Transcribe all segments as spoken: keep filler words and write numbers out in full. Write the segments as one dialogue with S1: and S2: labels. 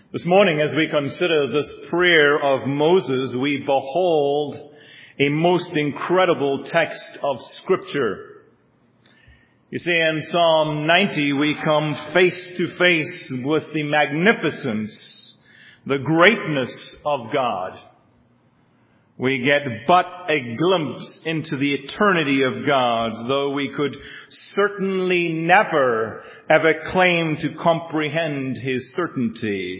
S1: This morning, as we consider this prayer of Moses, we behold a most incredible text of Scripture. You see, in Psalm ninety, we come face to face with the magnificence, the greatness of God. We get but a glimpse into the eternity of God, though we could certainly never ever claim to comprehend His certainty.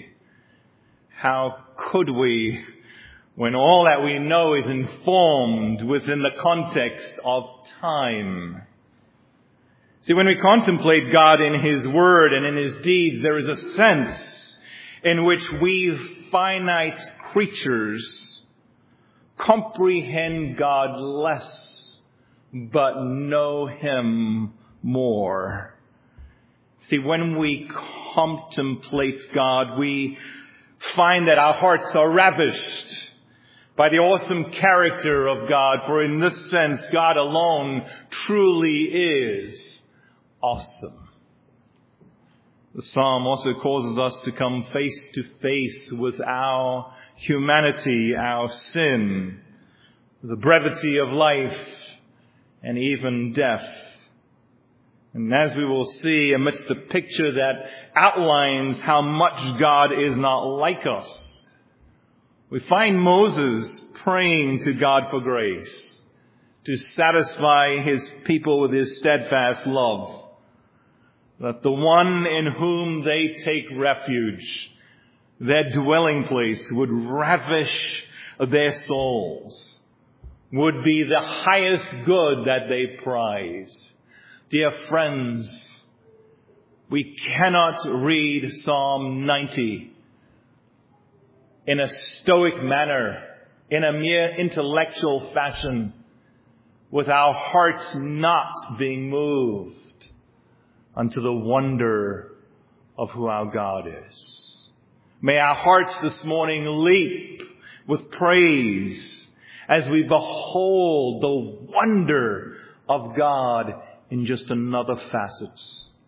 S1: How could we, when all that we know is informed within the context of time? See, when we contemplate God in His Word and in His deeds, there is a sense in which we finite creatures comprehend God less, but know Him more. See, when we contemplate God, we find that our hearts are ravished by the awesome character of God, for in this sense, God alone truly is awesome. The psalm also causes us to come face to face with our humanity, our sin, the brevity of life, and even death. And as we will see amidst the picture that outlines how much God is not like us, we find Moses praying to God for grace to satisfy His people with His steadfast love, that the one in whom they take refuge, their dwelling place, would ravish their souls, would be the highest good that they prize. Dear friends, we cannot read Psalm ninety in a stoic manner, in a mere intellectual fashion, with our hearts not being moved unto the wonder of who our God is. May our hearts this morning leap with praise as we behold the wonder of God in just another facet.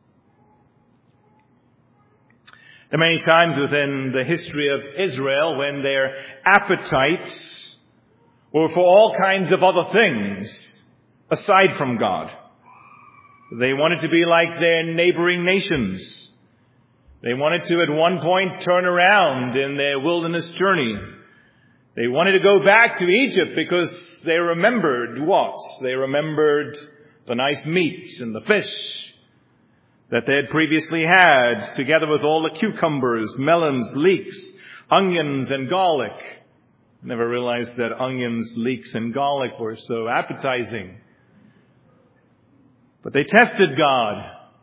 S1: There are many times within the history of Israel when their appetites were for all kinds of other things aside from God. They wanted to be like their neighboring nations. They wanted to at one point turn around in their wilderness journey. They wanted to go back to Egypt because they remembered what? They remembered the nice meat and the fish that they had previously had, together with all the cucumbers, melons, leeks, onions, and garlic. Never realized that onions, leeks, and garlic were so appetizing. But they tested God.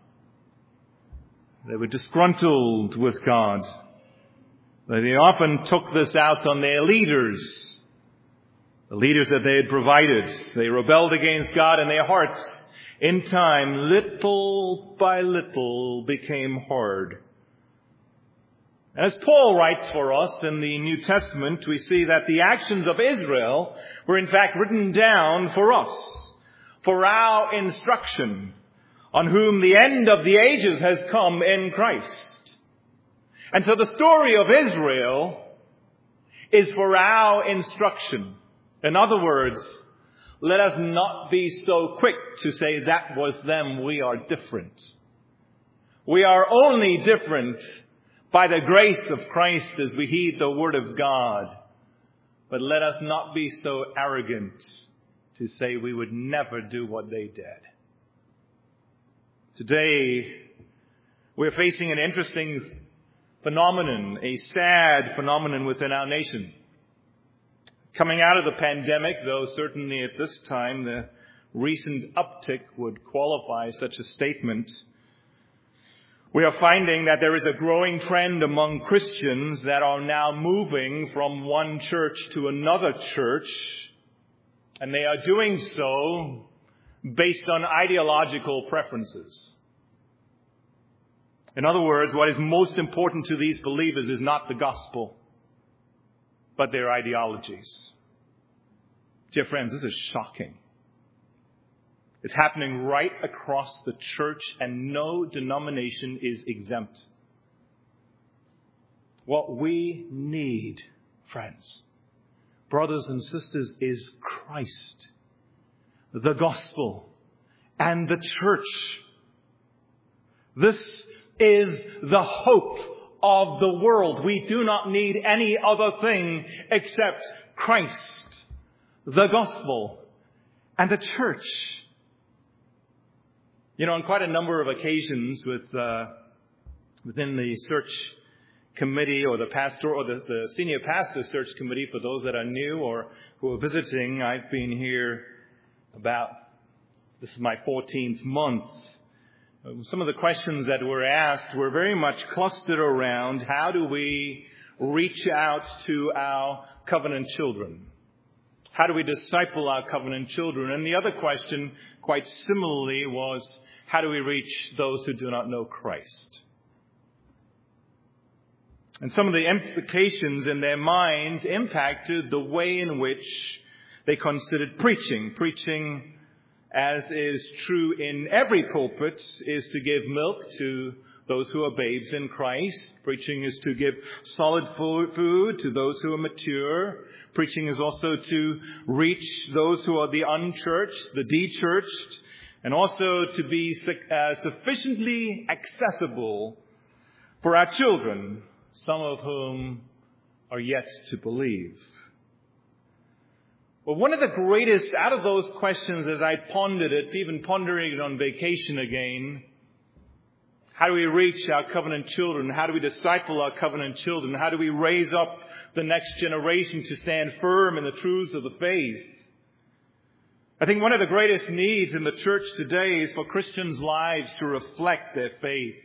S1: They were disgruntled with God. They often took this out on their leaders. The leaders that they had provided. They rebelled against God, and their hearts, in time, little by little, became hard. As Paul writes for us in the New Testament, we see that the actions of Israel were in fact written down for us, for our instruction, on whom the end of the ages has come in Christ. And so the story of Israel is for our instruction. In other words, let us not be so quick to say that was them, we are different. We are only different by the grace of Christ as we heed the Word of God. But let us not be so arrogant to say we would never do what they did. Today, we're facing an interesting phenomenon, a sad phenomenon within our nation. Coming out of the pandemic, though certainly at this time the recent uptick would qualify such a statement, we are finding that there is a growing trend among Christians that are now moving from one church to another church, and they are doing so based on ideological preferences. In other words, what is most important to these believers is not the gospel, but their ideologies. Dear friends, this is shocking. It's happening right across the church, and no denomination is exempt. What we need, friends, brothers and sisters, is Christ, the gospel, and the church. This is the hope of the world. We do not need any other thing except Christ, the gospel, and the church. You know, on quite a number of occasions with uh, within the search committee or the pastor or the, the senior pastor search committee, for those that are new or who are visiting, I've been here about, this is my fourteenth month. Some of the questions that were asked were very much clustered around how do we reach out to our covenant children? How do we disciple our covenant children? And the other question, quite similarly, was how do we reach those who do not know Christ? And some of the implications in their minds impacted the way in which they considered preaching. Preaching, as is true in every pulpit, is to give milk to those who are babes in Christ. Preaching is to give solid food to those who are mature. Preaching is also to reach those who are the unchurched, the de-churched, and also to be uh, sufficiently accessible for our children, some of whom are yet to believe. Well, one of the greatest out of those questions as I pondered it, even pondering it on vacation again, how do we reach our covenant children? How do we disciple our covenant children? How do we raise up the next generation to stand firm in the truths of the faith? I think one of the greatest needs in the church today is for Christians' lives to reflect their faith.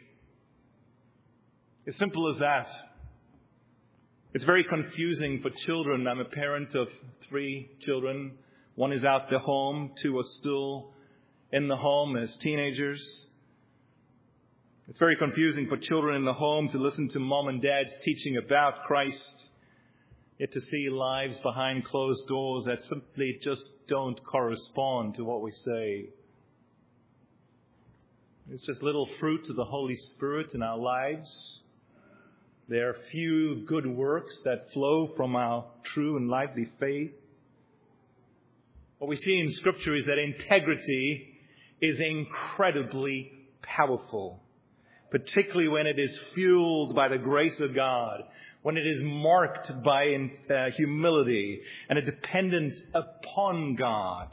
S1: As simple as that. It's very confusing for children. I'm a parent of three children. One is out the home. Two are still in the home as teenagers. It's very confusing for children in the home to listen to mom and dad's teaching about Christ, yet to see lives behind closed doors that simply just don't correspond to what we say. It's just little fruits of the Holy Spirit in our lives. There are few good works that flow from our true and lively faith. What we see in Scripture is that integrity is incredibly powerful, particularly when it is fueled by the grace of God, when it is marked by uh, humility and a dependence upon God.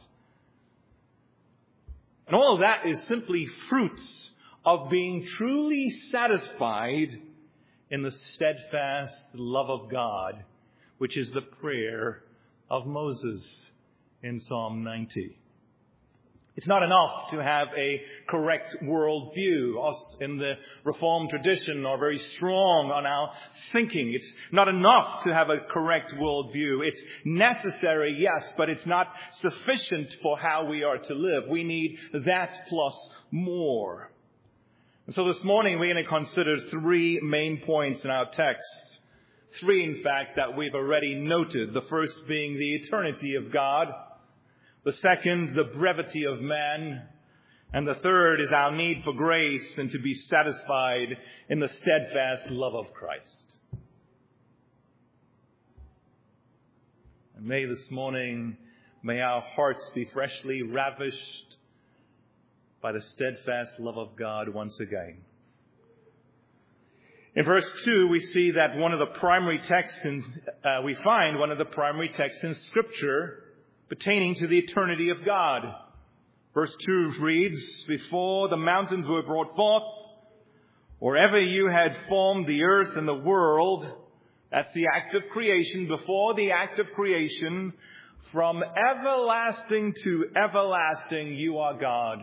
S1: And all of that is simply fruits of being truly satisfied in the steadfast love of God, which is the prayer of Moses in Psalm ninety. It's not enough to have a correct worldview. Us in the Reformed tradition are very strong on our thinking. It's not enough to have a correct worldview. It's necessary, yes, but it's not sufficient for how we are to live. We need that plus more. And so this morning we're going to consider three main points in our text. Three, in fact, that we've already noted. The first being the eternity of God. The second, the brevity of man. And the third is our need for grace and to be satisfied in the steadfast love of Christ. And may this morning, may our hearts be freshly ravished by the steadfast love of God once again. In verse two, we see that one of the primary texts, in, uh, we find one of the primary texts in Scripture pertaining to the eternity of God. Verse two reads, "Before the mountains were brought forth, or ever you had formed the earth and the world," that's the act of creation, before the act of creation, "from everlasting to everlasting you are God."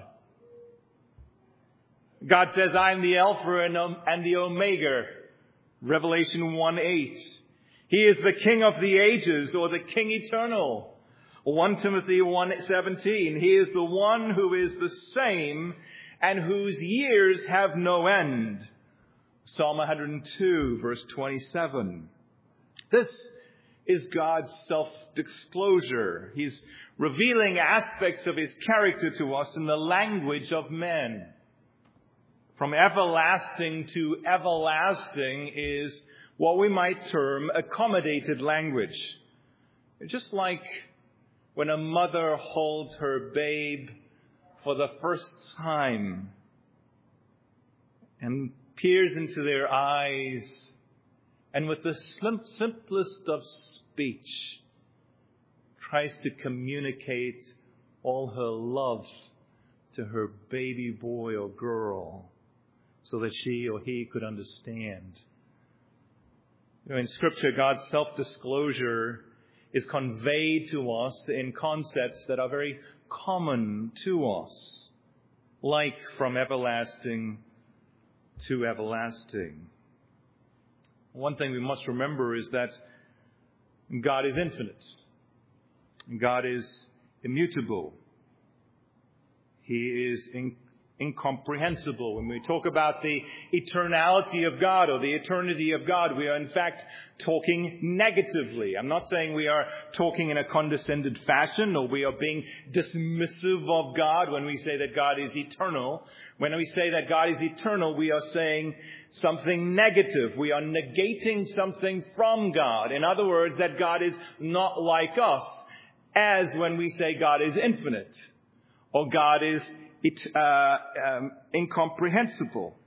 S1: God says, "I am the Alpha and the Omega." Revelation one eight. He is the King of the ages, or the King eternal. First Timothy one seventeen. He is the one who is the same and whose years have no end. Psalm one hundred two, verse twenty-seven. This is God's self-disclosure. He's revealing aspects of His character to us in the language of men. From everlasting to everlasting is what we might term accommodated language. Just like when a mother holds her babe for the first time and peers into their eyes, and with the simplest of speech tries to communicate all her love to her baby boy or girl so that she or he could understand. You know, in Scripture, God's self-disclosure is conveyed to us in concepts that are very common to us, like from everlasting to everlasting. One thing we must remember is that God is infinite. God is immutable. He is in, incomprehensible. When we talk about the eternality of God or the eternity of God, we are in fact talking negatively. I'm not saying we are talking in a condescended fashion or we are being dismissive of God when we say that God is eternal. When we say that God is eternal, we are saying something negative. We are negating something from God. In other words, that God is not like us, as when we say God is infinite or God is uh, um, incomprehensible.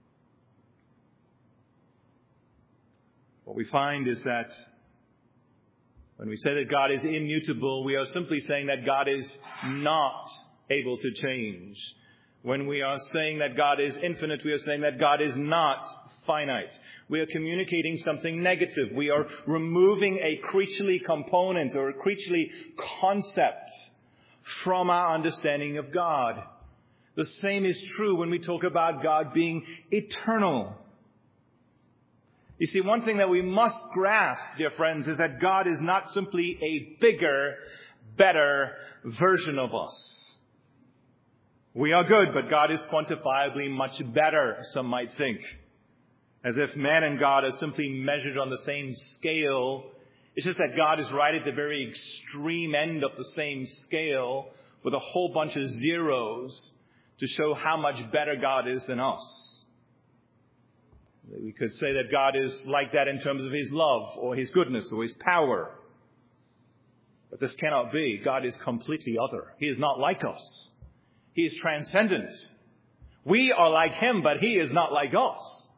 S1: What we find is that when we say that God is immutable, we are simply saying that God is not able to change. When we are saying that God is infinite, we are saying that God is not finite. We are communicating something negative. We are removing a creaturely component or a creaturely concept from our understanding of God. The same is true when we talk about God being eternal. You see, one thing that we must grasp, dear friends, is that God is not simply a bigger, better version of us. We are good, but God is quantifiably much better, some might think. As if man and God are simply measured on the same scale. It's just that God is right at the very extreme end of the same scale with a whole bunch of zeros to show how much better God is than us. We could say that God is like that in terms of His love or His goodness or His power. But this cannot be. God is completely other. He is not like us. He is transcendent. We are like Him, but He is not like us.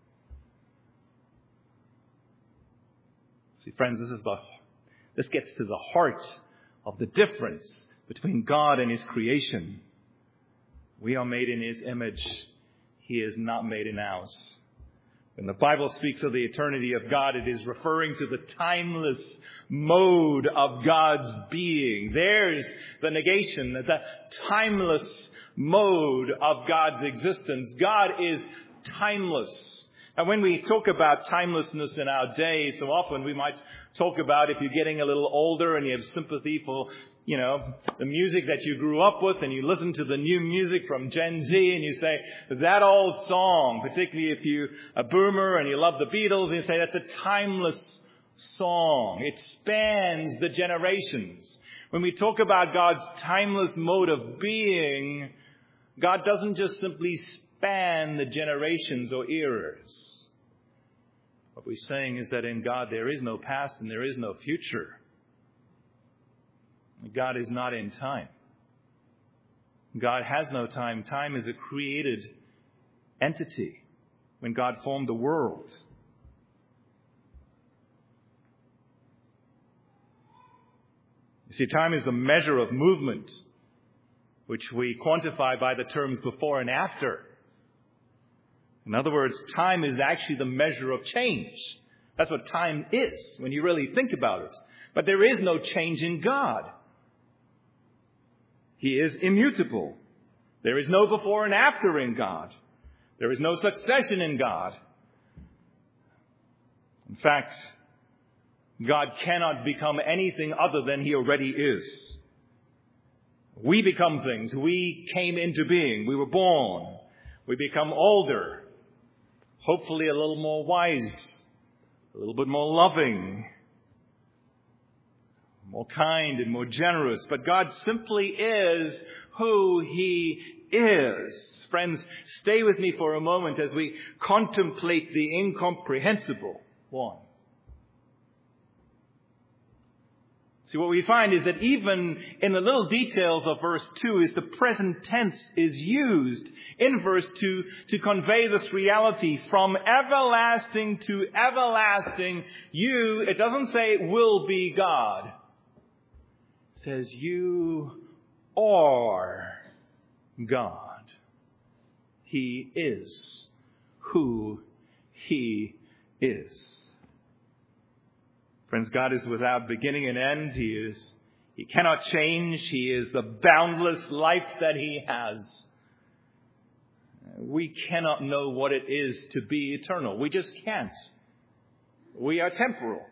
S1: See, friends, this is the this gets to the heart of the difference between God and His creation. We are made in His image. He is not made in ours. When the Bible speaks of the eternity of God, it is referring to the timeless mode of God's being. There's the negation, the timeless mode of God's existence. God is timeless. And when we talk about timelessness in our day, so often we might talk about if you're getting a little older and you have sympathy for, you know, the music that you grew up with, and you listen to the new music from Gen Z and you say, that old song, particularly if you're a boomer and you love the Beatles, and you say that's a timeless song. It spans the generations. When we talk about God's timeless mode of being, God doesn't just simply span the generations or eras. What we're saying is that in God there is no past and there is no future. God is not in time. God has no time. Time is a created entity when God formed the world. You see, time is the measure of movement, which we quantify by the terms before and after. In other words, time is actually the measure of change. That's what time is when you really think about it. But there is no change in God. He is immutable. There is no before and after in God. There is no succession in God. In fact, God cannot become anything other than He already is. We become things. We came into being. We were born. We become older. Hopefully a little more wise. A little bit more loving. More kind and more generous. But God simply is who He is. Friends, stay with me for a moment as we contemplate the incomprehensible. one. See, what we find is that even in the little details of verse two is the present tense is used in verse two to convey this reality. From everlasting to everlasting, you, it doesn't say will be God. It says you are God. He is who He is. Friends, God is without beginning and end. He is, He cannot change. He is the boundless life that He has. We cannot know what it is to be eternal. We just can't. We are temporal.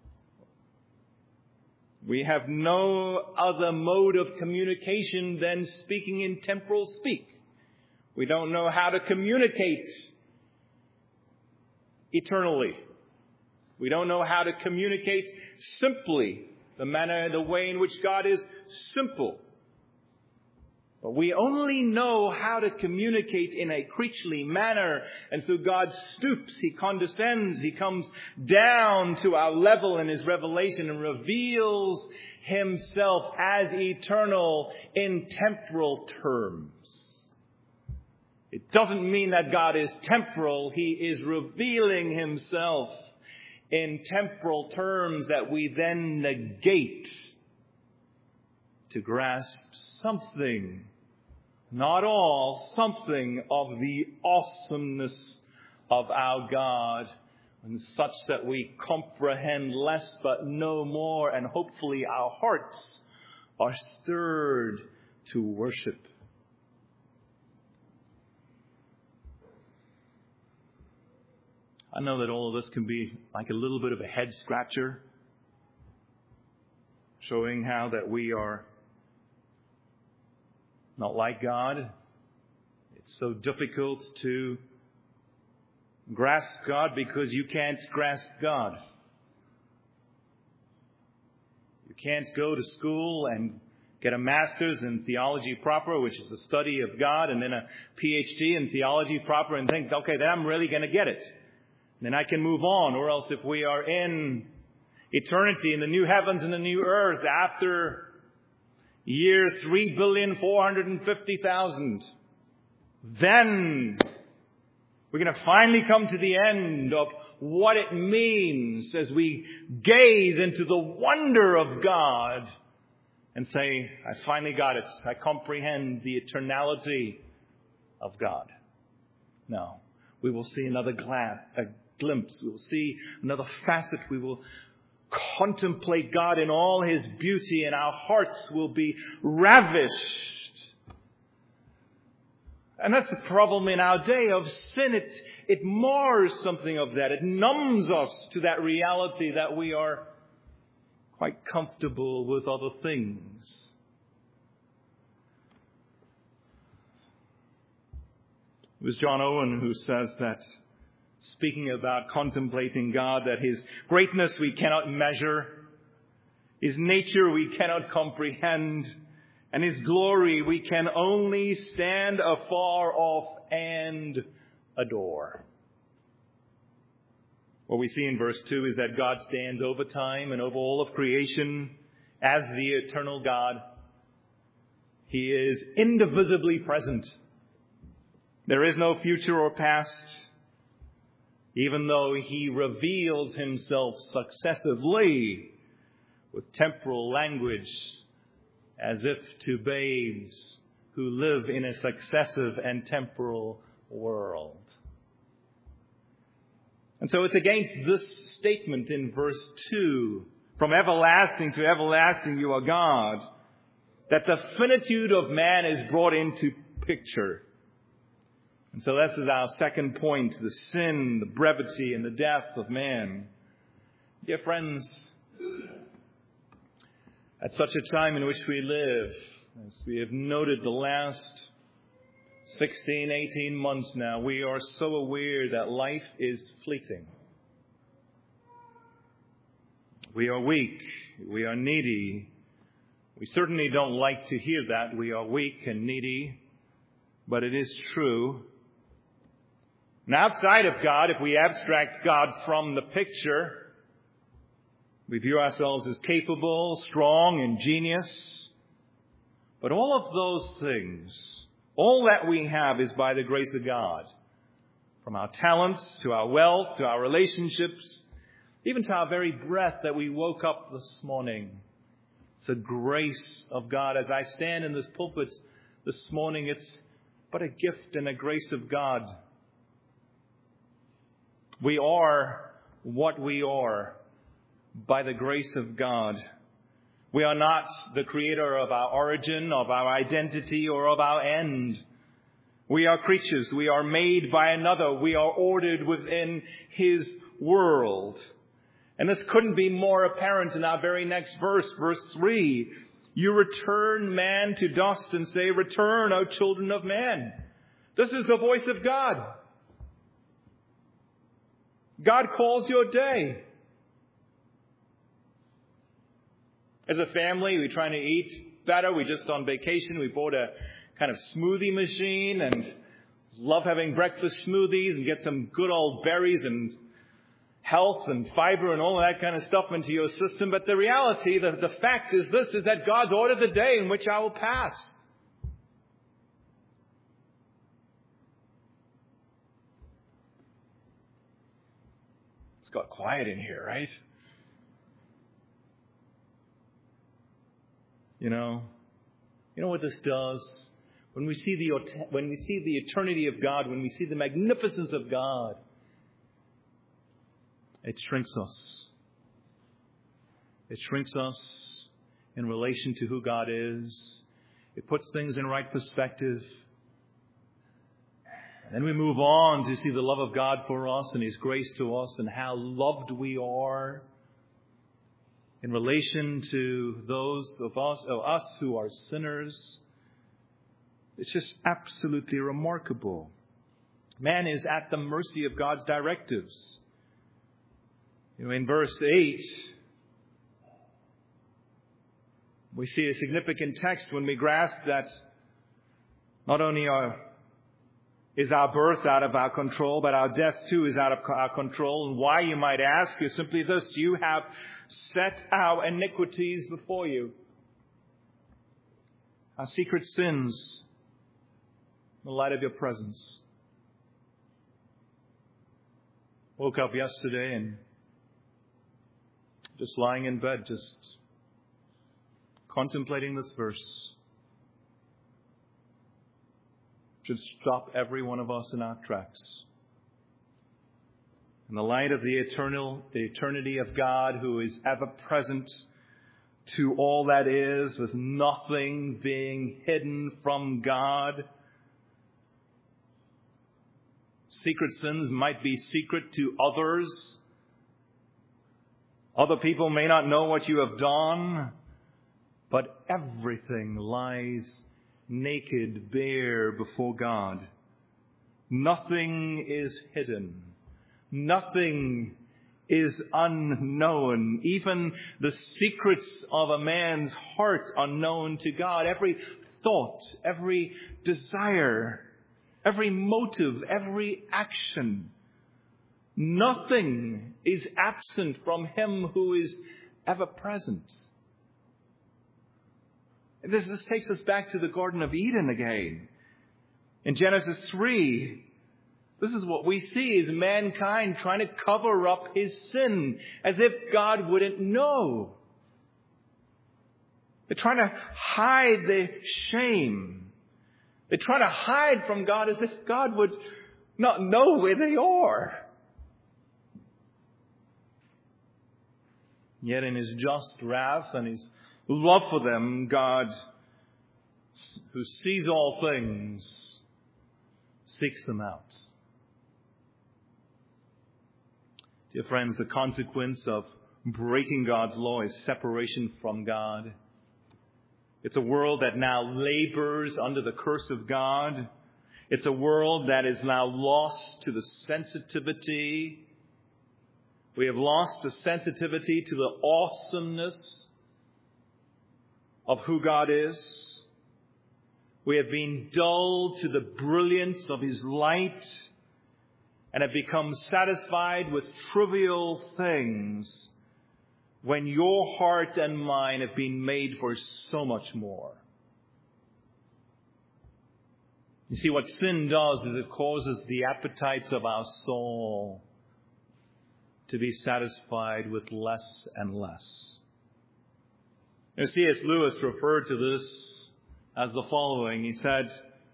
S1: We have no other mode of communication than speaking in temporal speak. We don't know how to communicate eternally. We don't know how to communicate simply, the manner, the way in which God is simple. But we only know how to communicate in a creaturely manner. And so God stoops, He condescends, He comes down to our level in His revelation and reveals Himself as eternal in temporal terms. It doesn't mean that God is temporal. He is revealing Himself in temporal terms that we then negate to grasp something, not all, something of the awesomeness of our God, and such that we comprehend less but no more, and hopefully our hearts are stirred to worship. I know that all of this can be like a little bit of a head scratcher, showing how that we are not like God. It's so difficult to grasp God because you can't grasp God. You can't go to school and get a master's in theology proper, which is the study of God, and then a P H D in theology proper, and think, okay, then I'm really going to get it. Then I can move on. Or else if we are in eternity, in the new heavens and the new earth, after year three billion four hundred fifty thousand, then we're going to finally come to the end of what it means as we gaze into the wonder of God and say, I finally got it. I comprehend the eternality of God. No. We will see another glance, a glimpse. We will see another facet. We will contemplate God in all His beauty, and our hearts will be ravished. And that's the problem in our day of sin. It, it mars something of that. It numbs us to that reality that we are quite comfortable with other things. It was John Owen who says that, speaking about contemplating God, that His greatness we cannot measure, His nature we cannot comprehend, and His glory we can only stand afar off and adore. What we see in verse two is that God stands over time and over all of creation as the eternal God. He is indivisibly present. There is no future or past, even though He reveals Himself successively with temporal language as if to babes who live in a successive and temporal world. And so it's against this statement in verse two, from everlasting to everlasting you are God, that the finitude of man is brought into picture. And so this is our second point, the sin, the brevity, and the death of man. Dear friends, at such a time in which we live, as we have noted the last sixteen, eighteen months now, we are so aware that life is fleeting. We are weak. We are needy. We certainly don't like to hear that. We are weak and needy. But it is true. And outside of God, if we abstract God from the picture, we view ourselves as capable, strong, ingenious. But all of those things, all that we have is by the grace of God. From our talents, to our wealth, to our relationships, even to our very breath that we woke up this morning. It's the grace of God. As I stand in this pulpit this morning, it's but a gift and a grace of God. We are what we are by the grace of God. We are not the creator of our origin, of our identity, or of our end. We are creatures. We are made by another. We are ordered within His world. And this couldn't be more apparent in our very next verse, verse three. You return man to dust and say, return, O children of man. This is the voice of God. God calls your day. As a family, we're trying to eat better. We're just on vacation. We bought a kind of smoothie machine and love having breakfast smoothies and get some good old berries and health and fiber and all of that kind of stuff into your system. But the reality, the, the fact is this, is that God's ordered the day in which I will pass. It's got quiet in here, right? You know, you know what this does? When we see the when we see the eternity of God, when we see the magnificence of God, it shrinks us. It shrinks us in relation to who God is. It puts things in right perspective. Then we move on to see the love of God for us and His grace to us and how loved we are in relation to those of us, of us who are sinners. It's just absolutely remarkable. Man is at the mercy of God's directives. You know, in verse eight, we see a significant text when we grasp that not only are, is our birth out of our control, but our death too is out of our control. And why, you might ask, is simply this: you have set our iniquities before you, our secret sins, in the light of your presence. Woke up yesterday and just lying in bed, just contemplating this verse. Should stop every one of us in our tracks. In the light of the eternal, the eternity of God, who is ever present to all that is, with nothing being hidden from God. Secret sins might be secret to others. Other people may not know what you have done, but everything lies naked, bare before God. Nothing is hidden. Nothing is unknown. Even the secrets of a man's heart are known to God. Every thought, every desire, every motive, every action. Nothing is absent from Him who is ever present. This, this takes us back to the Garden of Eden again. In Genesis three, this is what we see is mankind trying to cover up his sin as if God wouldn't know. They're trying to hide their shame. They're trying to hide from God as if God would not know where they are. Yet in His just wrath and His love for them, God, who sees all things, seeks them out. Dear friends, the consequence of breaking God's law is separation from God. It's a world that now labors under the curse of God. It's a world that is now lost to the sensitivity. We have lost the sensitivity to the awesomeness of who God is. We have been dulled to the brilliance of His light. and have become satisfied with trivial things when your heart and mine have been made for so much more. You see, what sin does is it causes the appetites of our soul to be satisfied with less and less. You know, C S Lewis referred to this as the following. He said,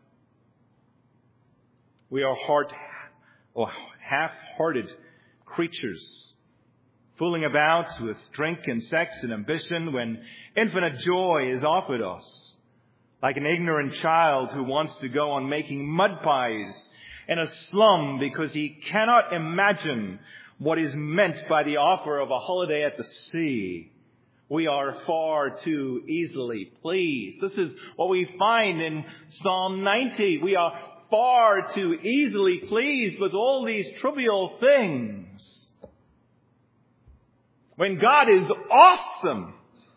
S1: we are heart or half-hearted creatures, fooling about with drink and sex and ambition when infinite joy is offered us. Like an ignorant child who wants to go on making mud pies in a slum because he cannot imagine what is meant by the offer of a holiday at the sea. We are far too easily pleased. This is what we find in Psalm ninety. We are far too easily pleased with all these trivial things, when God is awesome.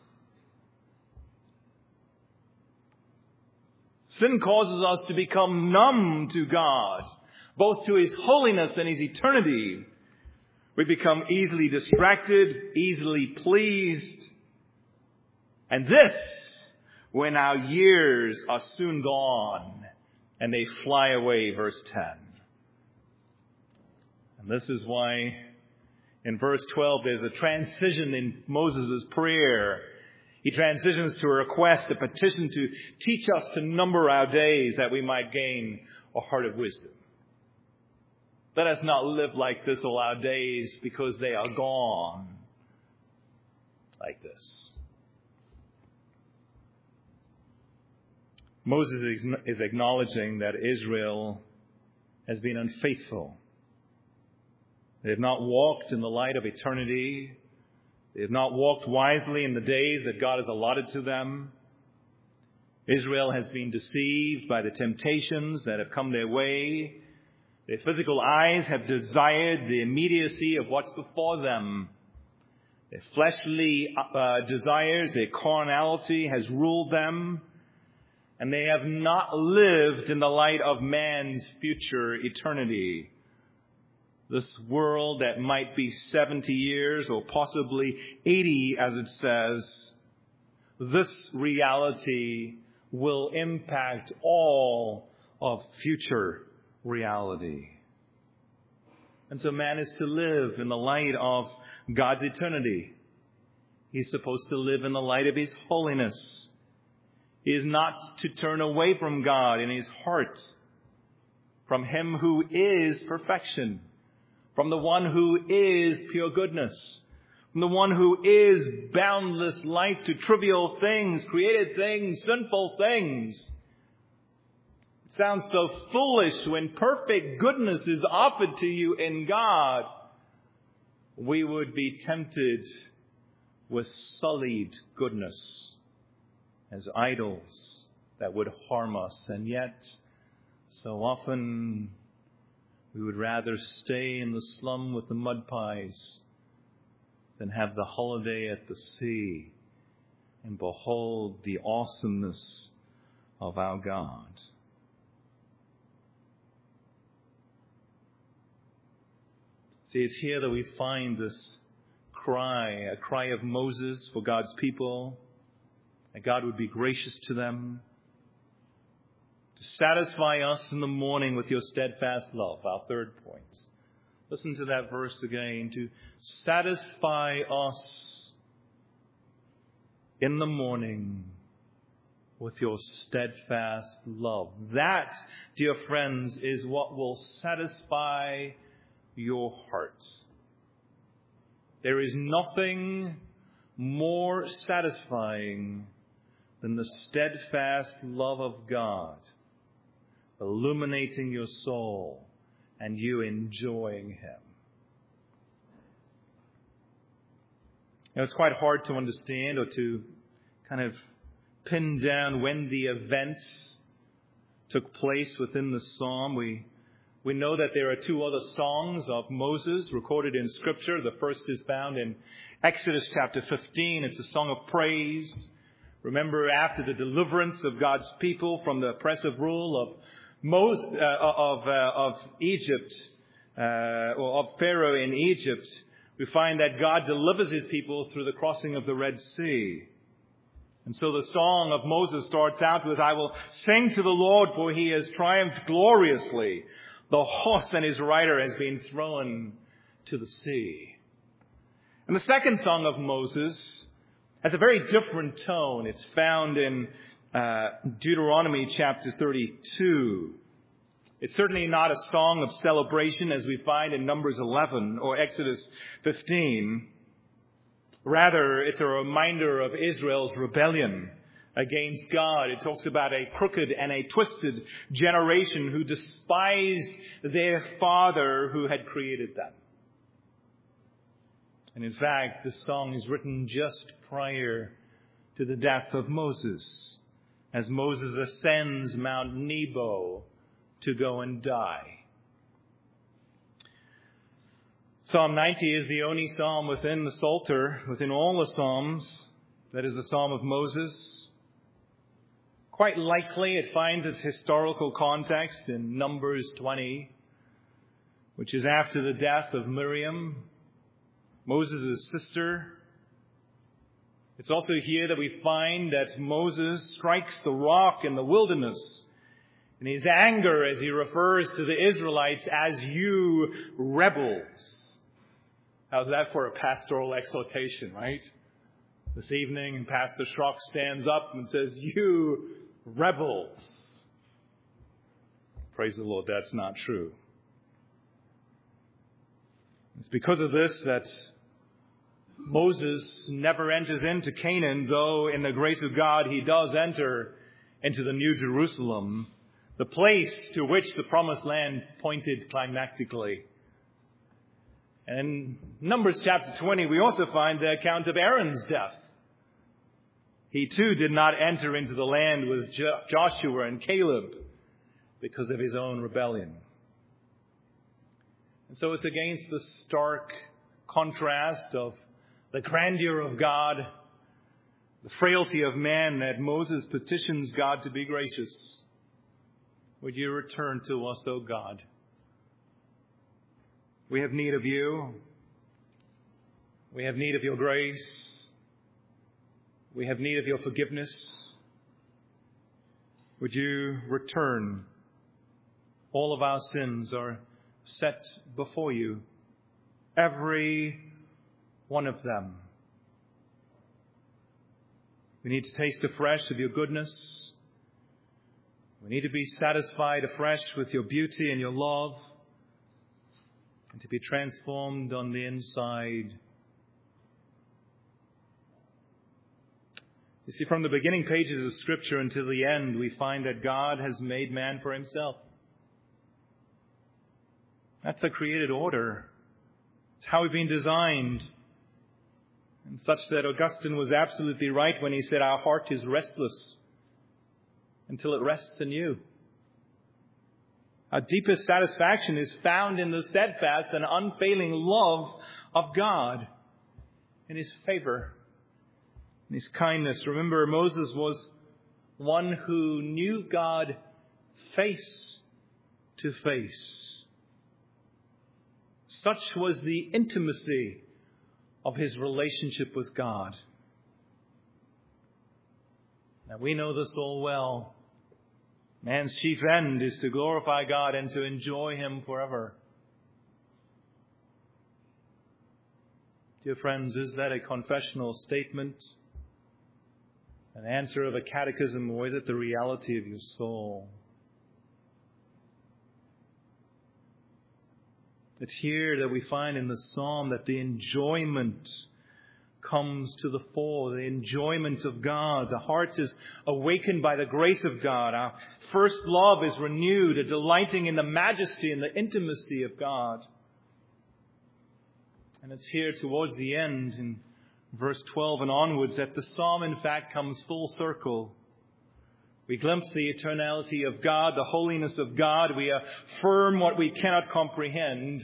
S1: Sin causes us to become numb to God, both to His holiness and His eternity. We become easily distracted, easily pleased. And this, when our years are soon gone and they fly away, verse ten. And this is why in verse twelve there's a transition in Moses' prayer. He transitions to a request, a petition to teach us to number our days that we might gain a heart of wisdom. Let us not live like this all our days because they are gone like this. Moses is acknowledging that Israel has been unfaithful. They have not walked in the light of eternity. They have not walked wisely in the days that God has allotted to them. Israel has been deceived by the temptations that have come their way. Their physical eyes have desired the immediacy of what's before them. Their fleshly uh, desires, their carnality has ruled them. And they have not lived in the light of man's future eternity. This world that might be seventy years or possibly eighty, as it says, this reality will impact all of future reality. And so man is to live in the light of God's eternity. He's supposed to live in the light of His holiness. He is not to turn away from God in his heart, from Him who is perfection, from the one who is pure goodness, from the one who is boundless life, to trivial things, created things, sinful things. It sounds so foolish when perfect goodness is offered to you in God. We would be tempted with sullied goodness as idols that would harm us. And yet, so often, we would rather stay in the slum with the mud pies than have the holiday at the sea and behold the awesomeness of our God. See, it's here that we find this cry, a cry of Moses for God's people, that God would be gracious to them, to satisfy us in the morning with your steadfast love, our third point. Listen to that verse again. To satisfy us in the morning with your steadfast love. That, dear friends, is what will satisfy your hearts. There is nothing more satisfying than the steadfast love of God illuminating your soul and you enjoying Him. Now, it's quite hard to understand or to kind of pin down when the events took place within the psalm. We we know that there are two other songs of Moses recorded in Scripture. The first is found in Exodus chapter fifteen. It's a song of praise. Remember, after the deliverance of God's people from the oppressive rule of Moses, uh, of uh, of Egypt, uh, or of Pharaoh in Egypt, we find that God delivers his people through the crossing of the Red Sea. And so the song of Moses starts out with, I will sing to the Lord, for he has triumphed gloriously. The horse and his rider has been thrown to the sea. And the second song of Moses has a very different tone. It's found in uh, Deuteronomy chapter thirty-two. It's certainly not a song of celebration as we find in Numbers eleven or Exodus fifteen. Rather, it's a reminder of Israel's rebellion against God. It talks about a crooked and a twisted generation who despised their Father who had created them. And in fact, this song is written just prior to the death of Moses, as Moses ascends Mount Nebo to go and die. Psalm ninety is the only psalm within the Psalter, within all the psalms, that is a psalm of Moses. Quite likely it finds its historical context in Numbers twenty, which is after the death of Miriam, Moses' sister. It's also here that we find that Moses strikes the rock in the wilderness in his anger as he refers to the Israelites as you rebels. How's that for a pastoral exhortation, right? This evening, Pastor Schrock stands up and says, you rebels. Praise the Lord, that's not true. It's because of this that Moses never enters into Canaan, though in the grace of God he does enter into the New Jerusalem, the place to which the promised land pointed climactically. And in Numbers chapter twenty, we also find the account of Aaron's death. He too did not enter into the land with Jo- Joshua and Caleb because of his own rebellion. And so it's against the stark contrast of the grandeur of God, the frailty of man, that Moses petitions God to be gracious. Would you return to us, O God? We have need of you. We have need of your grace. We have need of your forgiveness. Would you return? All of our sins are set before you. Every one of them. We need to taste afresh of your goodness. We need to be satisfied afresh with your beauty and your love, and to be transformed on the inside. You see, from the beginning pages of Scripture until the end, we find that God has made man for himself. That's a created order. It's how we've been designed. And such that Augustine was absolutely right when he said, our heart is restless until it rests in you. Our deepest satisfaction is found in the steadfast and unfailing love of God, in his favor, in his kindness. Remember, Moses was one who knew God face to face. Such was the intimacy of his relationship with God. Now, we know this all well. Man's chief end is to glorify God and to enjoy him forever. Dear friends, is that a confessional statement, an answer of a catechism, or is it the reality of your soul? It's here that we find in the psalm that the enjoyment comes to the fore, the enjoyment of God. The heart is awakened by the grace of God. Our first love is renewed, a delighting in the majesty and the intimacy of God. And it's here towards the end, in verse twelve and onwards, that the psalm in fact comes full circle. We glimpse the eternality of God, the holiness of God. We affirm what we cannot comprehend.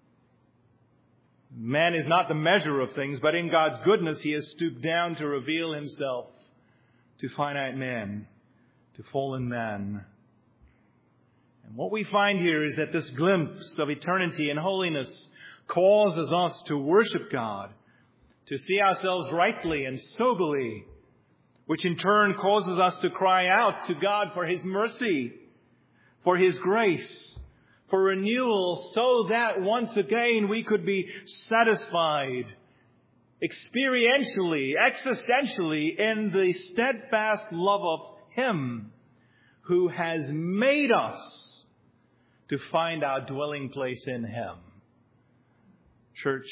S1: Man is not the measure of things, but in God's goodness, he has stooped down to reveal himself to finite man, to fallen man. And what we find here is that this glimpse of eternity and holiness causes us to worship God, to see ourselves rightly and soberly, which in turn causes us to cry out to God for His mercy, for His grace, for renewal, so that once again we could be satisfied experientially, existentially, in the steadfast love of Him who has made us to find our dwelling place in Him. Church,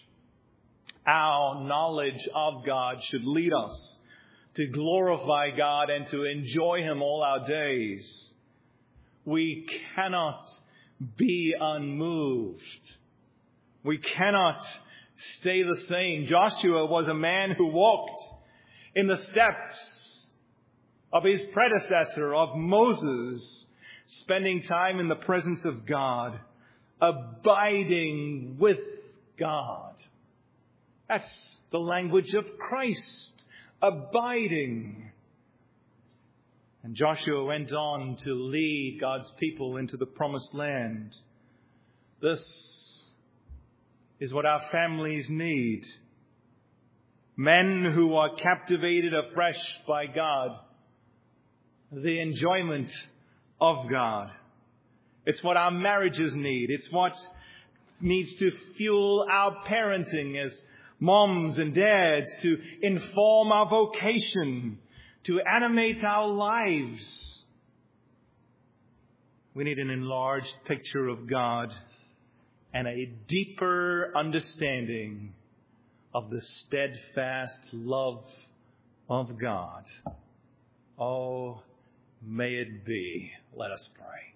S1: our knowledge of God should lead us to glorify God and to enjoy Him all our days. We cannot be unmoved. We cannot stay the same. Joshua was a man who walked in the steps of his predecessor, of Moses, spending time in the presence of God, abiding with God. That's the language of Christ, abiding. And Joshua went on to lead God's people into the promised land. This is what our families need. Men who are captivated afresh by God, the enjoyment of God. It's what our marriages need. It's what needs to fuel our parenting as moms and dads, to inform our vocation, to animate our lives. We need an enlarged picture of God and a deeper understanding of the steadfast love of God. Oh, may it be. Let us pray.